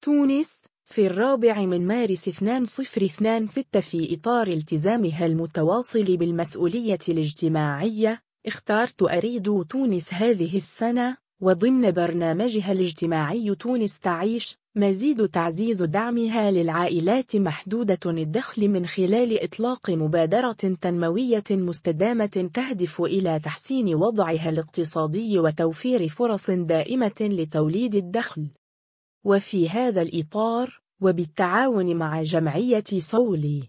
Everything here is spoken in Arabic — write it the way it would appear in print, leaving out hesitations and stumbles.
تونس في 4 مارس 2026 في إطار التزامها المتواصل بالمسؤولية الاجتماعية، اختارت أريد تونس هذه السنة، وضمن برنامجها الاجتماعي تونس تعيش، مزيد تعزيز دعمها للعائلات محدودة الدخل من خلال إطلاق مبادرة تنموية مستدامة تهدف إلى تحسين وضعها الاقتصادي وتوفير فرص دائمة لتوليد الدخل. وفي هذا الإطار، وبالتعاون مع جمعية صولي